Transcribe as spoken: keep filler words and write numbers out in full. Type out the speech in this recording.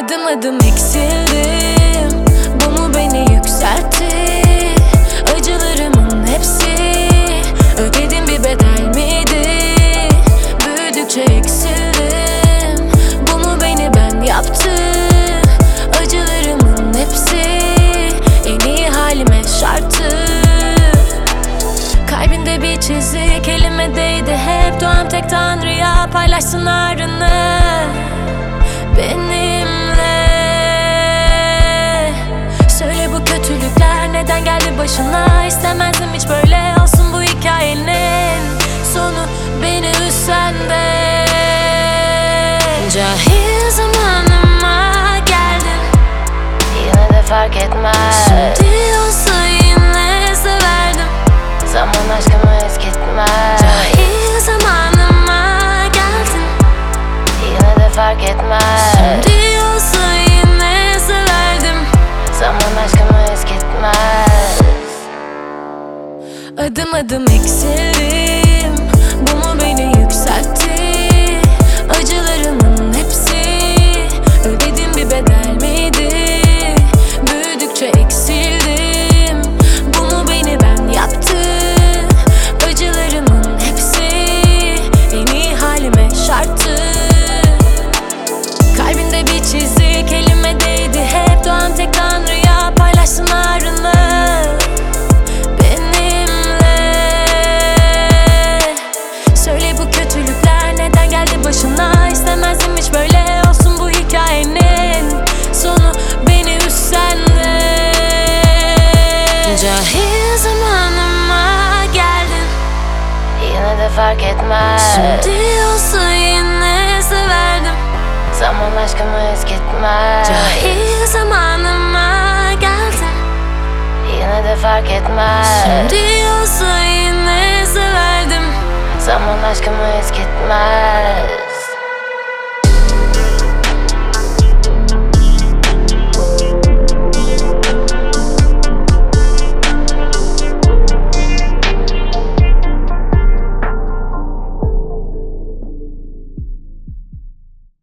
Adım adım eksildim, bu mu beni yükseltti? Acılarımın hepsi ödedim bir bedel miydi? Büyüdükçe eksildim, bu mu beni ben yaptı? Acılarımın hepsi en iyi halime şarttı. Kalbinde bir çizik, elime değdi hep. Doğan tek Tanrı'ya paylaşsın ağrını benimle. Söyle bu kötülükler neden geldi başına? İstemezdim hiç böyle olsun bu hikayenin sonu, beni üzsen de. Cahil zamanıma geldin, Yine de fark etmez. şimdi olsa yine severdim. Zaman aşkımı eskitmez. Cahil zamanıma geldin, Yine de fark etmez. şimdi olsa yine severdim. Zaman aşkımı eskitmez. Adım adım eksildim, bu mu beni yükseltti? Acılarımın hepsi ödedim bir bedel miydi? Büyüdükçe eksildim, bu mu beni ben yaptı? Acılarımın hepsi en iyi halime şarttı. Kalbinde bir çizik, elime değdi hep. Doğan tek Tanrı'ya paylaşsın ağrını benimle. Söyle bu kötülükler neden geldi başına? İstemezdim hiç böyle olsun bu hikayenin sonu, beni üzsen de. Cahil zamanıma geldin, Yine de fark etmez. şimdi olsa yine severdim. Zaman aşkımı eskitmez. Cahil zamanıma geldin, Yine de fark etmez. şimdi olsa yine severdim. Zaman aşkımı eskitmez.